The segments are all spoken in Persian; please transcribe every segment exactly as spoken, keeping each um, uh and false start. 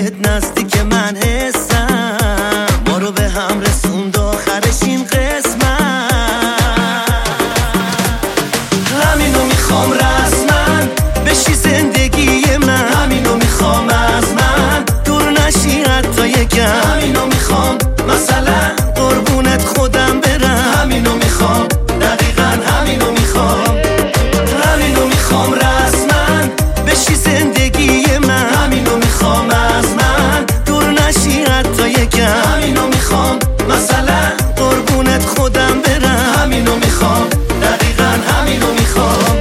بهت نزدیک من حسم، ما رو به هم رسوند آخرش این قسمت. همینو میخوام رسما بشی زندگی من، همینو میخوام از من دور نشی حتی یکم، همینو میخوام مثلا قربونت خودم برم، همینو میخوام دقیقا همینو میخوام، همینو میخوام رسما بشی زندگی من، همینو میخوام از من دور نشی حتی یکم، همینو میخوام مثلا قربونت خودم برم، همینو میخوام دقیقا همینو میخوام.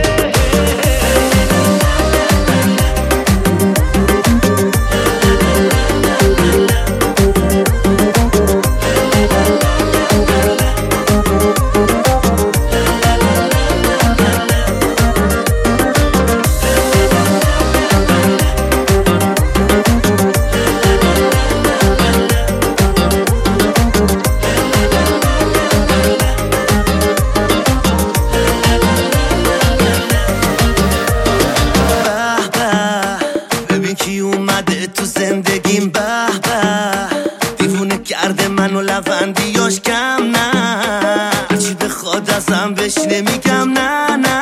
کی اومده تو زندگیم، به به دیوونه کرده منو لبندیاش کم، نه هرچی بخواد ازم بهش نمیگم نه نه.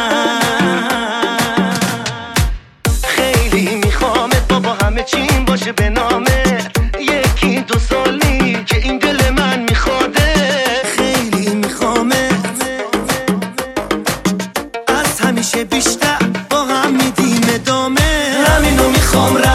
خیلی میخوامت بابا همه چیم باشه به نامت، یکی دو سالی که این دل من میخواده، خیلی میخوامت از همیشه بیشتر با هم میدیم ادامه، همینو میخوام.